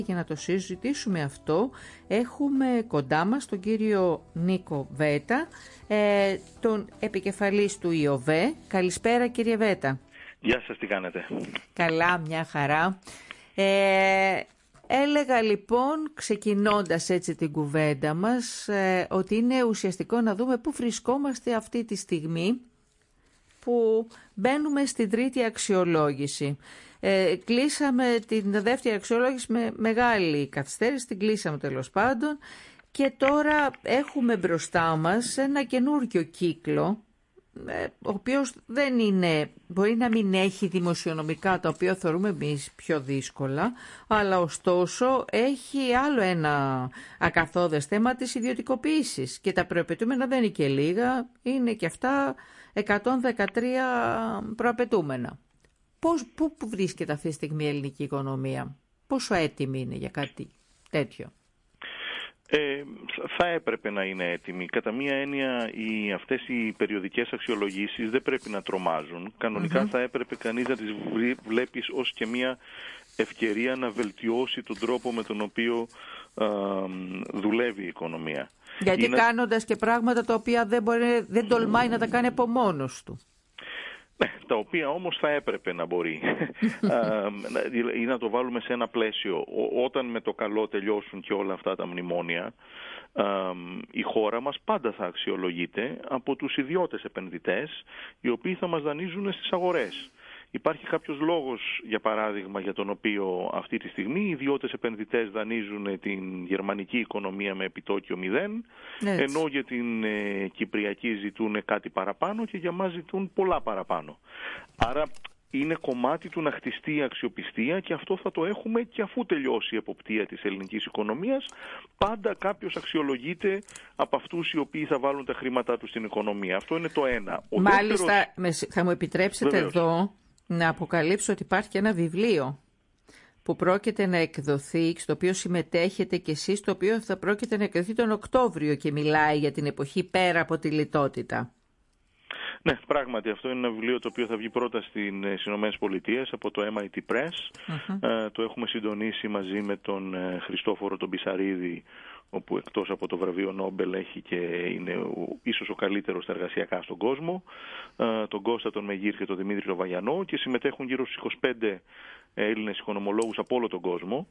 Για να το συζητήσουμε αυτό, έχουμε κοντά μας τον κύριο Νίκο Βέτα, τον επικεφαλής του ΙΟΒΕ. Καλησπέρα κύριε Βέτα. Γεια σας, τι κάνετε? Καλά, μια χαρά. Έλεγα λοιπόν, ξεκινώντας έτσι την κουβέντα μας, ότι είναι ουσιαστικό να δούμε πού βρισκόμαστε αυτή τη στιγμή που μπαίνουμε στην τρίτη αξιολόγηση. Κλείσαμε την δεύτερη αξιολόγηση με μεγάλη καθυστέρηση, την κλείσαμε τέλος πάντων και τώρα έχουμε μπροστά μας ένα καινούργιο κύκλο, ο οποίος δεν είναι, μπορεί να μην έχει δημοσιονομικά τα οποία θεωρούμε εμείς πιο δύσκολα, αλλά ωστόσο έχει άλλο ένα ακαθόδες θέμα της ιδιωτικοποίησης και τα προαπαιτούμενα δεν είναι και λίγα, είναι και αυτά 113 προαπαιτούμενα. Πού βρίσκεται αυτή τη στιγμή η ελληνική οικονομία, πόσο έτοιμη είναι για κάτι τέτοιο? Θα έπρεπε να είναι έτοιμη. Κατά μία έννοια αυτές οι περιοδικές αξιολογήσεις δεν πρέπει να τρομάζουν. Κανονικά θα έπρεπε κανείς να τις βλέπεις ως και μία ευκαιρία να βελτιώσει τον τρόπο με τον οποίο δουλεύει η οικονομία. Γιατί κάνοντας και πράγματα τα οποία δεν τολμάει να τα κάνει από μόνος του. Τα οποία όμως θα έπρεπε να μπορεί ή να το βάλουμε σε ένα πλαίσιο. Όταν με το καλό τελειώσουν και όλα αυτά τα μνημόνια, η χώρα μας πάντα θα αξιολογείται από τους ιδιώτες επενδυτές, οι οποίοι θα μας δανείζουν στις αγορές. Υπάρχει κάποιος λόγος, για παράδειγμα, για τον οποίο αυτή τη στιγμή οι ιδιώτες επενδυτές δανείζουν την γερμανική οικονομία με επιτόκιο 0, ενώ για την κυπριακή ζητούν κάτι παραπάνω και για μας ζητούν πολλά παραπάνω. Άρα είναι κομμάτι του να χτιστεί η αξιοπιστία και αυτό θα το έχουμε και αφού τελειώσει η εποπτεία της ελληνικής οικονομίας. Πάντα κάποιος αξιολογείται από αυτούς οι οποίοι θα βάλουν τα χρήματά τους στην οικονομία. Αυτό είναι το ένα. Μάλιστα, θα μου επιτρέψετε εδώ να αποκαλύψω ότι υπάρχει και ένα βιβλίο που πρόκειται να εκδοθεί, στο οποίο συμμετέχετε κι εσείς, το οποίο θα πρόκειται να εκδοθεί τον Οκτώβριο και μιλάει για την εποχή πέρα από τη λιτότητα. Ναι, πράγματι αυτό είναι ένα βιβλίο το οποίο θα βγει πρώτα στις Ηνωμένες Πολιτείες από το MIT Press. Το έχουμε συντονίσει μαζί με τον Χριστόφορο τον Πισαρίδη, όπου εκτός από το βραβείο Νόμπελ έχει και είναι ίσως ο καλύτερος στα εργασιακά στον κόσμο, τον Κώστα τον Μεγήρ και τον Δημήτρη τον Βαγιανό, και συμμετέχουν γύρω στους 25 Έλληνες οικονομολόγους από όλο τον κόσμο.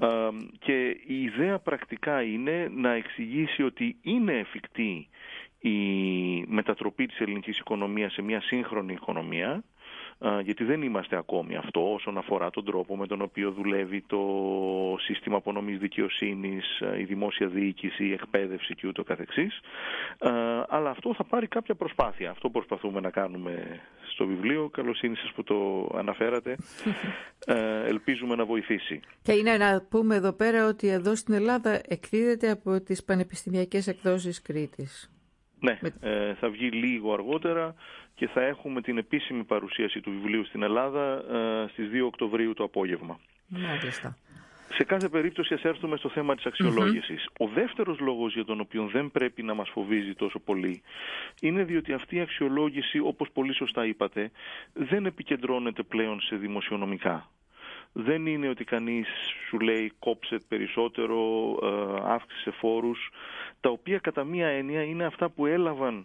Και η ιδέα πρακτικά είναι να εξηγήσει ότι είναι εφικτή η μετατροπή της ελληνικής οικονομίας σε μια σύγχρονη οικονομία, γιατί δεν είμαστε ακόμη αυτό όσον αφορά τον τρόπο με τον οποίο δουλεύει το σύστημα απονομής δικαιοσύνης, η δημόσια διοίκηση, η εκπαίδευση και ούτω καθεξής. Αλλά αυτό θα πάρει κάποια προσπάθεια. Αυτό προσπαθούμε να κάνουμε στο βιβλίο. Καλοσύνη σας που το αναφέρατε. Ελπίζουμε να βοηθήσει. Και είναι να πούμε εδώ πέρα ότι εδώ στην Ελλάδα εκδίδεται από τις Πανεπιστημιακές Εκδόσεις Κρήτης. Ναι, θα βγει λίγο αργότερα και θα έχουμε την επίσημη παρουσίαση του βιβλίου στην Ελλάδα στις 2 Οκτωβρίου το απόγευμα. Μάλιστα. Σε κάθε περίπτωση ας έρθουμε στο θέμα της αξιολόγησης. Ο δεύτερος λόγος για τον οποίο δεν πρέπει να μας φοβίζει τόσο πολύ είναι διότι αυτή η αξιολόγηση, όπως πολύ σωστά είπατε, δεν επικεντρώνεται πλέον σε δημοσιονομικά. Δεν είναι ότι κανείς σου λέει κόψε περισσότερο, αύξησε φόρους, τα οποία κατά μία έννοια είναι αυτά που έλαβαν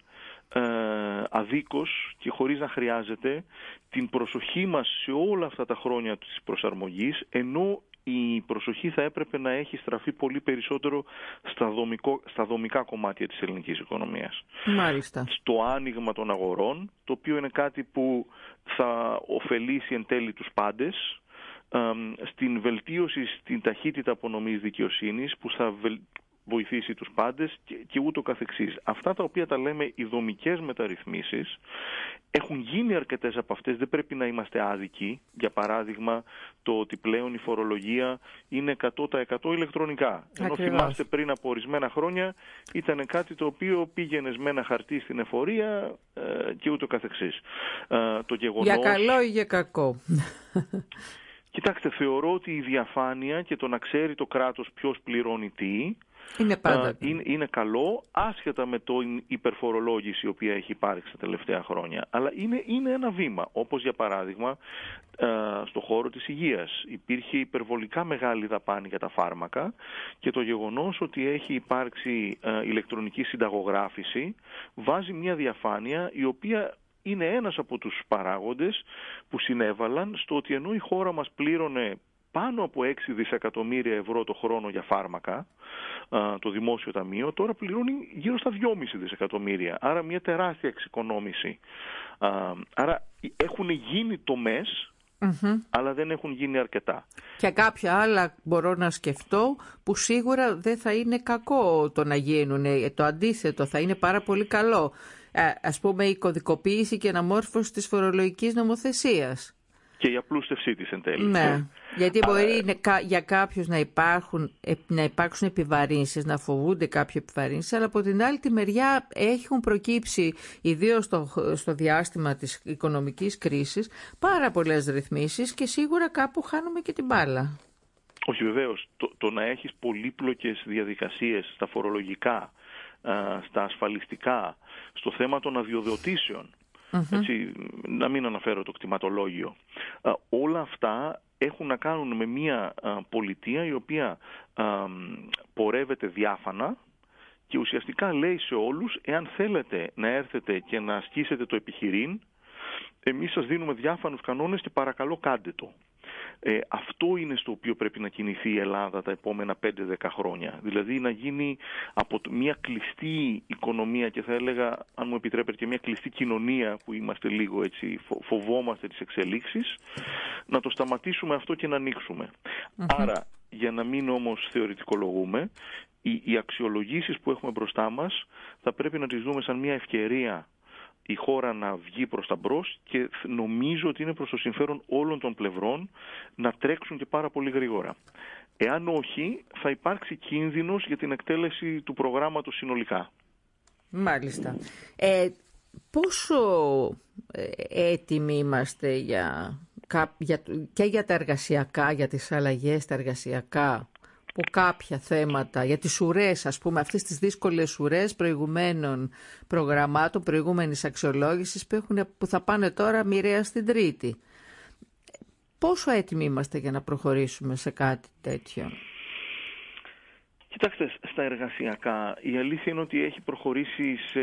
αδίκως και χωρίς να χρειάζεται την προσοχή μας σε όλα αυτά τα χρόνια της προσαρμογής, ενώ η προσοχή θα έπρεπε να έχει στραφεί πολύ περισσότερο στα δομικά κομμάτια της ελληνικής οικονομίας. Μάλιστα. Στο άνοιγμα των αγορών, το οποίο είναι κάτι που θα ωφελήσει εν τέλει τους πάντες, στην βελτίωση στην ταχύτητα απονομής δικαιοσύνης που θα βοηθήσει τους πάντες και ούτω καθεξής. Αυτά τα οποία τα λέμε οι δομικές μεταρρυθμίσεις, έχουν γίνει αρκετές από αυτές, δεν πρέπει να είμαστε άδικοι. Για παράδειγμα, το ότι πλέον η φορολογία είναι 100% ηλεκτρονικά. Ενώ θυμάστε πριν από ορισμένα χρόνια ήταν κάτι το οποίο πήγαινες με ένα χαρτί στην εφορία και ούτω καθεξής. Για καλό ή για κακό. Κοιτάξτε, θεωρώ ότι η διαφάνεια και το να ξέρει το κράτος ποιος πληρώνει τι είναι καλό, άσχετα με την υπερφορολόγηση η οποία έχει υπάρξει τα τελευταία χρόνια. Αλλά είναι ένα βήμα, όπως για παράδειγμα στο χώρο της υγείας. Υπήρχε υπερβολικά μεγάλη δαπάνη για τα φάρμακα και το γεγονός ότι έχει υπάρξει ηλεκτρονική συνταγογράφηση βάζει μια διαφάνεια η οποία είναι ένας από τους παράγοντες που συνέβαλαν στο ότι ενώ η χώρα μας πλήρωνε πάνω από 6 δισεκατομμύρια ευρώ το χρόνο για φάρμακα, το Δημόσιο Ταμείο, τώρα πληρώνει γύρω στα 2,5 δισεκατομμύρια. Άρα μια τεράστια εξοικονόμηση. Άρα έχουν γίνει τομές, αλλά δεν έχουν γίνει αρκετά. Και κάποια άλλα μπορώ να σκεφτώ που σίγουρα δεν θα είναι κακό το να γίνουν. Το αντίθετο, θα είναι πάρα πολύ καλό. Ας πούμε η κωδικοποίηση και αναμόρφωση της φορολογικής νομοθεσίας. Και η απλούστευσή της εν τέλει. Ναι, γιατί μπορεί για κάποιους να υπάρξουν επιβαρύνσεις, να φοβούνται κάποιες επιβαρύνσεις, αλλά από την άλλη τη μεριά έχουν προκύψει, ιδίως στο διάστημα της οικονομικής κρίσης, πάρα πολλές ρυθμίσεις και σίγουρα κάπου χάνουμε και την μπάλα. Όχι, βεβαίως. Το να έχεις πολύπλοκες διαδικασίες στα φορολογικά, στα ασφαλιστικά, στο θέμα των αδειοδοτήσεων, έτσι, να μην αναφέρω το κτηματολόγιο. Όλα αυτά έχουν να κάνουν με μια πολιτεία η οποία πορεύεται διάφανα και ουσιαστικά λέει σε όλους, εάν θέλετε να έρθετε και να ασκήσετε το επιχειρήν, εμείς σας δίνουμε διάφανους κανόνες και παρακαλώ κάντε το. Αυτό είναι στο οποίο πρέπει να κινηθεί η Ελλάδα τα επόμενα 5-10 χρόνια. Δηλαδή να γίνει από μια κλειστή οικονομία και θα έλεγα, αν μου επιτρέπετε, και μια κλειστή κοινωνία που είμαστε λίγο έτσι, φοβόμαστε τις εξελίξεις, να το σταματήσουμε αυτό και να ανοίξουμε. Άρα, για να μην όμως θεωρητικολογούμε, οι αξιολογήσεις που έχουμε μπροστά μας θα πρέπει να τις δούμε σαν μια ευκαιρία η χώρα να βγει προς τα μπρος και νομίζω ότι είναι προς το συμφέρον όλων των πλευρών να τρέξουν και πάρα πολύ γρήγορα. Εάν όχι, θα υπάρξει κίνδυνος για την εκτέλεση του προγράμματος συνολικά. Μάλιστα. Πόσο έτοιμοι είμαστε και για τα εργασιακά, για τις αλλαγές τα εργασιακά, που κάποια θέματα, για τις ουρές, ας πούμε, αυτές τις δύσκολες ουρές προηγουμένων προγραμμάτων, προηγούμενης αξιολόγησης που θα πάνε τώρα μοιραία στην Τρίτη. Πόσο έτοιμοι είμαστε για να προχωρήσουμε σε κάτι τέτοιο? Κοιτάξτε, στα εργασιακά η αλήθεια είναι ότι έχει προχωρήσει σε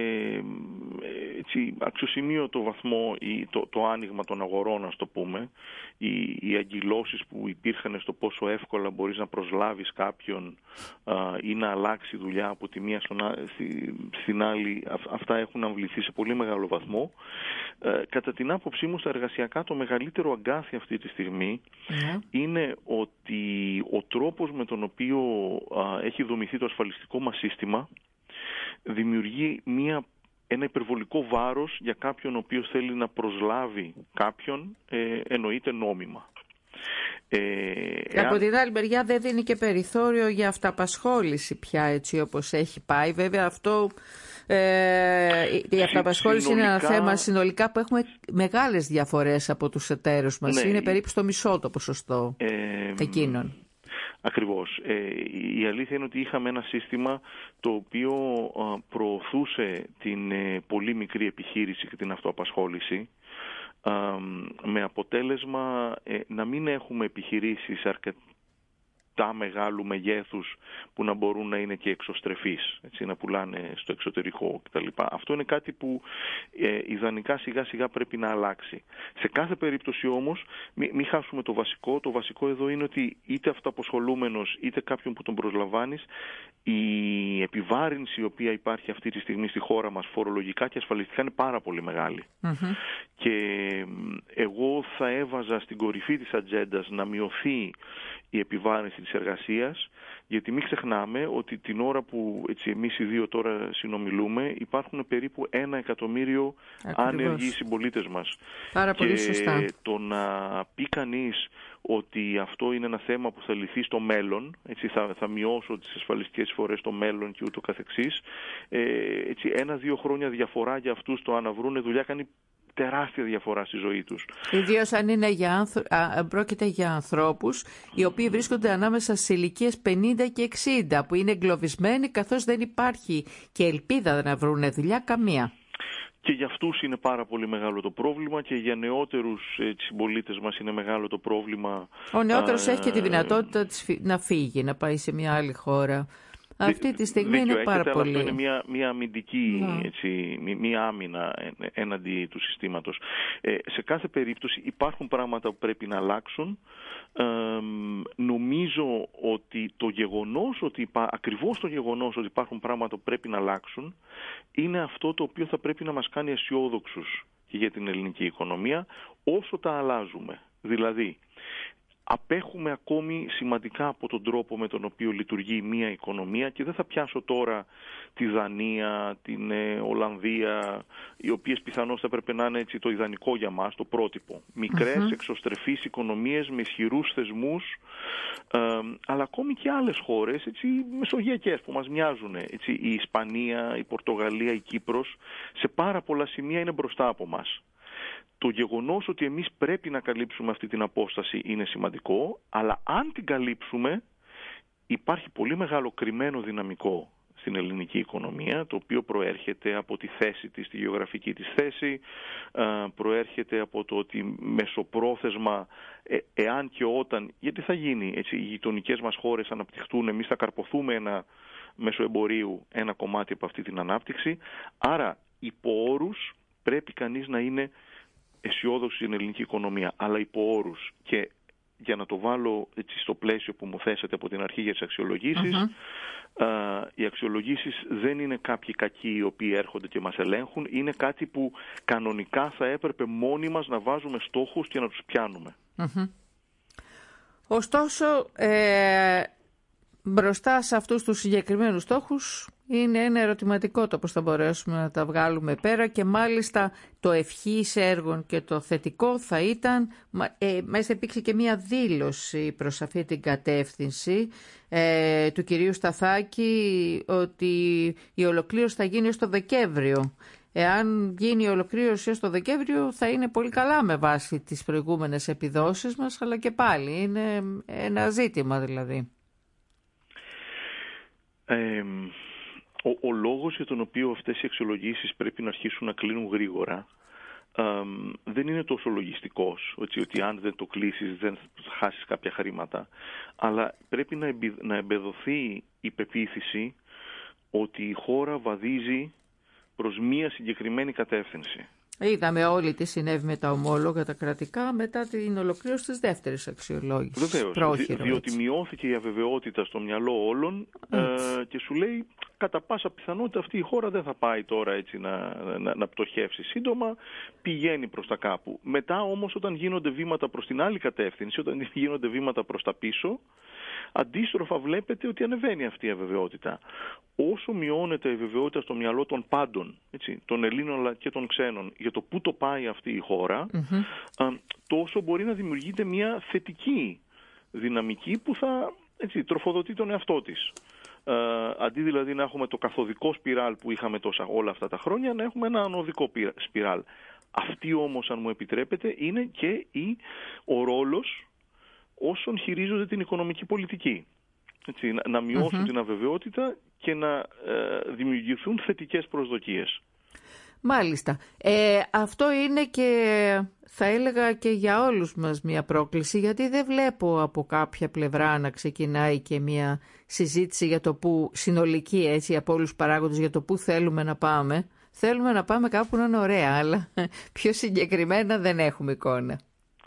αξιοσημείωτο βαθμό το άνοιγμα των αγορών, ας το πούμε. Οι αγκυλώσεις που υπήρχαν στο πόσο εύκολα μπορείς να προσλάβεις κάποιον ή να αλλάξει δουλειά από τη μία στην άλλη, αυτά έχουν αμβληθεί σε πολύ μεγάλο βαθμό. Κατά την άποψή μου, στα εργασιακά το μεγαλύτερο αγκάθι αυτή τη στιγμή είναι ότι ο τρόπος με τον οποίο έχει δομηθεί το ασφαλιστικό μας σύστημα δημιουργεί ένα υπερβολικό βάρος για κάποιον ο οποίος θέλει να προσλάβει κάποιον, εννοείται νόμιμα. Από την άλλη μεριά δεν δίνει και περιθώριο για αυταπασχόληση πια, έτσι όπως έχει πάει. Βέβαια αυτό η αυταπασχόληση είναι ένα θέμα συνολικά που έχουμε μεγάλες διαφορές από τους εταίρους μας. Είναι περίπου στο μισό το ποσοστό εκείνων. Ακριβώς. Η αλήθεια είναι ότι είχαμε ένα σύστημα το οποίο προωθούσε την πολύ μικρή επιχείρηση και την αυτοαπασχόληση, με αποτέλεσμα να μην έχουμε επιχειρήσεις αρκετά μεγάλου μεγέθους που να μπορούν να είναι και εξωστρεφείς, έτσι, να πουλάνε στο εξωτερικό κτλ. Αυτό είναι κάτι που ιδανικά σιγά σιγά πρέπει να αλλάξει. Σε κάθε περίπτωση όμως μην χάσουμε το βασικό. Το βασικό εδώ είναι ότι είτε αυτοαπασχολούμενος είτε κάποιον που τον προσλαμβάνεις, η επιβάρυνση η οποία υπάρχει αυτή τη στιγμή στη χώρα μας φορολογικά και ασφαλιστικά είναι πάρα πολύ μεγάλη. Και εγώ θα έβαζα στην κορυφή της ατζέντας να μειωθεί η επιβάρυνση της εργασίας, γιατί μην ξεχνάμε ότι την ώρα που εμείς οι δύο τώρα συνομιλούμε υπάρχουν περίπου 1 εκατομμύριο άνεργοι συμπολίτες μας. Πάρα πολύ σωστά. Και το να πει κανείς ότι αυτό είναι ένα θέμα που θα λυθεί στο μέλλον, έτσι, θα μειώσω τις ασφαλιστικές εισφορές στο μέλλον και ούτω καθεξής, 1-2 χρόνια διαφορά για αυτούς το αν βρουν δουλειά κάνει τεράστια διαφορά στη ζωή τους. Ιδίως αν είναι πρόκειται για ανθρώπους οι οποίοι βρίσκονται ανάμεσα στις ηλικίες 50 και 60, που είναι εγκλωβισμένοι καθώς δεν υπάρχει και ελπίδα να βρουν δουλειά καμία. Και για αυτούς είναι πάρα πολύ μεγάλο το πρόβλημα και για νεότερους συμπολίτες μας είναι μεγάλο το πρόβλημα. Ο νεότερος έχει και τη δυνατότητα να φύγει, να πάει σε μια άλλη χώρα. Αυτή τη στιγμή είναι πάρα πολύ. Αυτό είναι μια αμυντική, μια άμυνα έναντι του συστήματος. Σε κάθε περίπτωση υπάρχουν πράγματα που πρέπει να αλλάξουν. Νομίζω ότι ακριβώς το γεγονός ότι υπάρχουν πράγματα που πρέπει να αλλάξουν είναι αυτό το οποίο θα πρέπει να μας κάνει αισιόδοξους για την ελληνική οικονομία όσο τα αλλάζουμε. Δηλαδή, απέχουμε ακόμη σημαντικά από τον τρόπο με τον οποίο λειτουργεί μια οικονομία και δεν θα πιάσω τώρα τη Δανία, την Ολλανδία, οι οποίες πιθανώς θα πρέπει να είναι έτσι το ιδανικό για μας, το πρότυπο. Μικρές, εξωστρεφείς οικονομίες με ισχυρούς θεσμούς, αλλά ακόμη και άλλες χώρες, έτσι, μεσογειακές που μας μοιάζουν. Έτσι, η Ισπανία, η Πορτογαλία, η Κύπρος, σε πάρα πολλά σημεία είναι μπροστά από μας. Το γεγονός ότι εμείς πρέπει να καλύψουμε αυτή την απόσταση είναι σημαντικό, αλλά αν την καλύψουμε υπάρχει πολύ μεγάλο κρυμμένο δυναμικό στην ελληνική οικονομία, το οποίο προέρχεται από τη θέση της, τη γεωγραφική της θέση, προέρχεται από το ότι μεσοπρόθεσμα, εάν και όταν, γιατί θα γίνει, έτσι, οι γειτονικές μας χώρες αναπτυχθούν, εμείς θα καρποθούμε μέσω εμπορίου ένα κομμάτι από αυτή την ανάπτυξη, άρα υπό όρους πρέπει κανείς να είναι αισιόδοξη στην ελληνική οικονομία, αλλά υπό όρους. Και για να το βάλω έτσι στο πλαίσιο που μου θέσατε από την αρχή για τις αξιολογήσεις, οι αξιολογήσεις δεν είναι κάποιοι κακοί οι οποίοι έρχονται και μας ελέγχουν, είναι κάτι που κανονικά θα έπρεπε μόνοι μας να βάζουμε στόχους και να τους πιάνουμε. Ωστόσο, μπροστά σε αυτούς τους συγκεκριμένους στόχους είναι ένα ερωτηματικό το πώς θα μπορέσουμε να τα βγάλουμε πέρα και μάλιστα το ευχής έργων και το θετικό θα ήταν, μέσα υπήρξε και μία δήλωση προς αυτή την κατεύθυνση του κυρίου Σταθάκη ότι η ολοκλήρωση θα γίνει ως το Δεκέμβριο. Εάν γίνει η ολοκλήρωση ως το Δεκέμβριο θα είναι πολύ καλά με βάση τις προηγούμενες επιδόσεις μας, αλλά και πάλι είναι ένα ζήτημα δηλαδή. Ο λόγος για τον οποίο αυτές οι αξιολογήσεις πρέπει να αρχίσουν να κλείνουν γρήγορα δεν είναι τόσο λογιστικός, ότι αν δεν το κλείσεις δεν θα χάσεις κάποια χρήματα, αλλά πρέπει να εμπεδοθεί η πεποίθηση ότι η χώρα βαδίζει προς μία συγκεκριμένη κατεύθυνση. Είδαμε όλοι τι συνέβη με τα ομόλογα τα κρατικά μετά την ολοκλήρωση της δεύτερης αξιολόγησης. Βεβαίως, διότι μειώθηκε η αβεβαιότητα στο μυαλό όλων και σου λέει κατά πάσα πιθανότητα αυτή η χώρα δεν θα πάει τώρα έτσι να πτωχεύσει σύντομα, πηγαίνει προς τα κάπου. Μετά όμως όταν γίνονται βήματα προς την άλλη κατεύθυνση, όταν γίνονται βήματα προς τα πίσω, αντίστροφα βλέπετε ότι ανεβαίνει αυτή η αβεβαιότητα. Όσο μειώνεται η βεβαιότητα στο μυαλό των πάντων, έτσι, των Ελλήνων αλλά και των ξένων, για το πού το πάει αυτή η χώρα, τόσο μπορεί να δημιουργείται μια θετική δυναμική που θα τροφοδοτεί τον εαυτό της. Αντί δηλαδή να έχουμε το καθοδικό σπιράλ που είχαμε όλα αυτά τα χρόνια, να έχουμε ένα ανωδικό σπιράλ. Αυτή όμως, αν μου επιτρέπετε, είναι και ο ρόλος όσων χειρίζονται την οικονομική πολιτική. Έτσι, να μειώσουν την αβεβαιότητα και να δημιουργηθούν θετικές προσδοκίες. Μάλιστα. Αυτό είναι και θα έλεγα και για όλους μας μια πρόκληση, γιατί δεν βλέπω από κάποια πλευρά να ξεκινάει και μια συζήτηση για το που, συνολική έτσι, από όλους τους παράγοντες, για το που θέλουμε να πάμε. Θέλουμε να πάμε κάπου να είναι ωραία, αλλά πιο συγκεκριμένα δεν έχουμε εικόνα.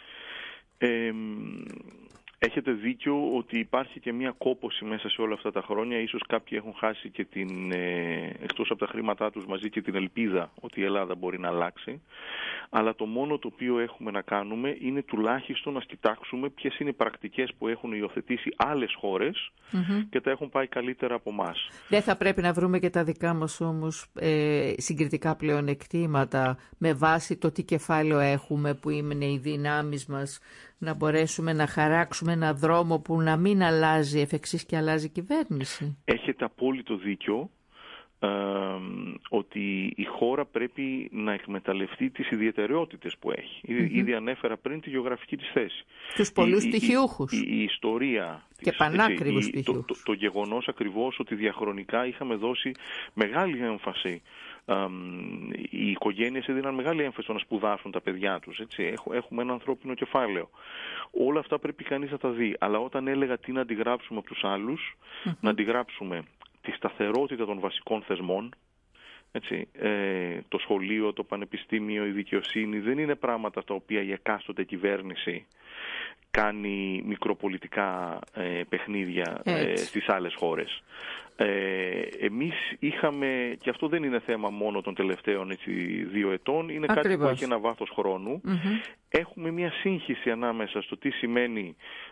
Έχετε δίκιο ότι υπάρχει και μια κόπωση μέσα σε όλα αυτά τα χρόνια. Ίσως κάποιοι έχουν χάσει και εκτός από τα χρήματά τους μαζί και την ελπίδα ότι η Ελλάδα μπορεί να αλλάξει. Αλλά το μόνο το οποίο έχουμε να κάνουμε είναι τουλάχιστον να κοιτάξουμε ποιες είναι οι πρακτικές που έχουν υιοθετήσει άλλες χώρες και τα έχουν πάει καλύτερα από εμάς. Δεν θα πρέπει να βρούμε και τα δικά μας όμως συγκριτικά πλεονεκτήματα με βάση το τι κεφάλαιο έχουμε, που είναι οι δυνάμεις μας, να μπορέσουμε να χαράξουμε ένα δρόμο που να μην αλλάζει εφ' εξής και αλλάζει η κυβέρνηση? Έχετε απόλυτο δίκιο. ότι η χώρα πρέπει να εκμεταλλευτεί τις ιδιαιτερότητες που έχει. Ήδη ανέφερα πριν τη γεωγραφική της θέση. Τους πολλούς πτυχιούχους. Η ιστορία. Και πανάκριβους πτυχιούχους. Το γεγονός ακριβώς ότι διαχρονικά είχαμε δώσει μεγάλη έμφαση. Οι οικογένειες έδιναν μεγάλη έμφαση στο να σπουδάσουν τα παιδιά τους. Έτσι. Έχουμε ένα ανθρώπινο κεφάλαιο. Όλα αυτά πρέπει κανείς να τα δει. Αλλά όταν έλεγα τι να αντιγράψουμε από τους άλλους, να αντιγράψουμε τη σταθερότητα των βασικών θεσμών, έτσι, το σχολείο, το πανεπιστήμιο, η δικαιοσύνη δεν είναι πράγματα τα οποία η εκάστοτε κυβέρνηση κάνει μικροπολιτικά παιχνίδια στις άλλες χώρες. Εμείς είχαμε, και αυτό δεν είναι θέμα μόνο των τελευταίων 2 ετών, είναι κάτι που έχει ένα βάθος χρόνου. Έχουμε μια σύγχυση ανάμεσα στο τι σημαίνει,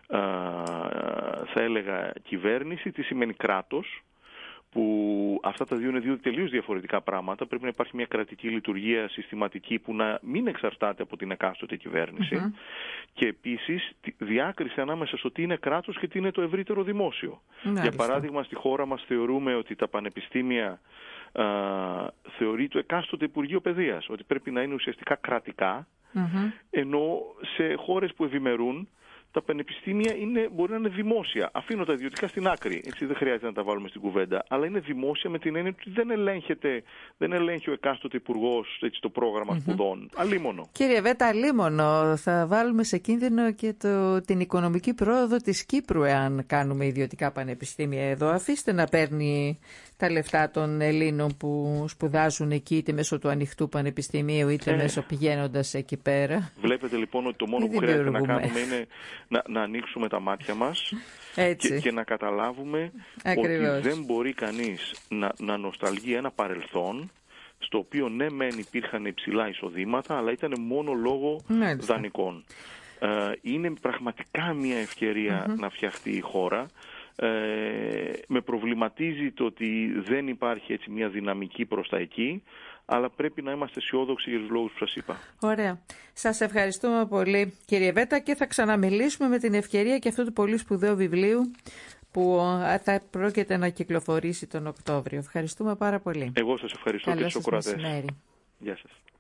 θα έλεγα, κυβέρνηση, τι σημαίνει κράτος, που αυτά τα δύο είναι 2 τελείως διαφορετικά πράγματα. Πρέπει να υπάρχει μια κρατική λειτουργία συστηματική που να μην εξαρτάται από την εκάστοτε κυβέρνηση και επίσης διάκριση ανάμεσα στο τι είναι κράτος και τι είναι το ευρύτερο δημόσιο. Για παράδειγμα, στη χώρα μας θεωρούμε ότι τα πανεπιστήμια θεωρεί το εκάστοτε Υπουργείο Παιδείας, ότι πρέπει να είναι ουσιαστικά κρατικά, ενώ σε χώρες που ευημερούν τα πανεπιστήμια μπορεί να είναι δημόσια. Αφήνω τα ιδιωτικά στην άκρη. Έτσι δεν χρειάζεται να τα βάλουμε στην κουβέντα. Αλλά είναι δημόσια με την έννοια ότι δεν ελέγχει ο εκάστοτε υπουργός το πρόγραμμα σπουδών. Αλίμονο. Κύριε Βέτα, αλίμονο. Θα βάλουμε σε κίνδυνο και την οικονομική πρόοδο της Κύπρου εάν κάνουμε ιδιωτικά πανεπιστήμια εδώ. Αφήστε να παίρνει τα λεφτά των Ελλήνων που σπουδάζουν εκεί, είτε μέσω του ανοιχτού πανεπιστημίου, είτε μέσω πηγαίνοντας εκεί πέρα. Βλέπετε λοιπόν ότι το μόνο που χρειάζεται να κάνουμε είναι να ανοίξουμε τα μάτια μας και να καταλάβουμε ότι δεν μπορεί κανείς να νοσταλγεί ένα παρελθόν στο οποίο ναι μεν υπήρχαν υψηλά εισοδήματα, αλλά ήταν μόνο λόγω δανεικών. Είναι πραγματικά μια ευκαιρία να φτιαχτεί η χώρα. Με προβληματίζει το ότι δεν υπάρχει έτσι μια δυναμική προς τα εκεί, αλλά πρέπει να είμαστε αισιόδοξοι για τους λόγους που σας είπα. Ωραία. Σας ευχαριστούμε πολύ, κύριε Βέτα, και θα ξαναμιλήσουμε με την ευκαιρία και αυτού του πολύ σπουδαίου βιβλίου που θα πρόκειται να κυκλοφορήσει τον Οκτώβριο. Ευχαριστούμε πάρα πολύ. Εγώ σας ευχαριστώ. Καλό και στους ακροατές. Μεσημέρι. Γεια σας.